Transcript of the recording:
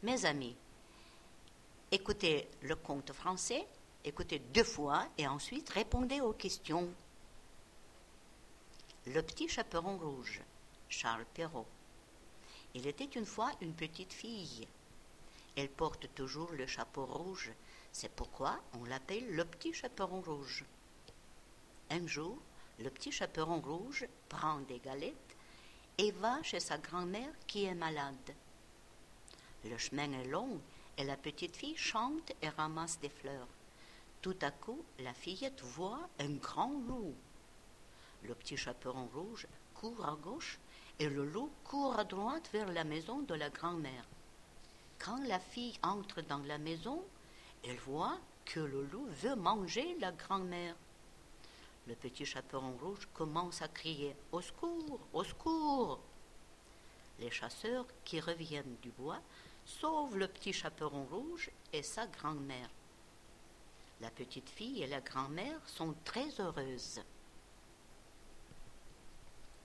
Mes amis, écoutez le conte français, écoutez 2 fois et ensuite répondez aux questions. Le petit chaperon rouge, Charles Perrault. Il était une fois une petite fille. Elle porte toujours le chapeau rouge, c'est pourquoi on l'appelle le petit chaperon rouge. Un jour, le petit chaperon rouge prend des galettes et va chez sa grand-mère qui est malade. Le chemin est long et la petite fille chante et ramasse des fleurs. Tout à coup, la fillette voit un grand loup. Le petit chaperon rouge court à gauche et le loup court à droite vers la maison de la grand-mère. Quand la fille entre dans la maison, elle voit que le loup veut manger la grand-mère. Le petit chaperon rouge commence à crier « Au secours! Au secours !» Les chasseurs qui reviennent du bois sauvent le petit chaperon rouge et sa grand-mère. La petite fille et la grand-mère sont très heureuses.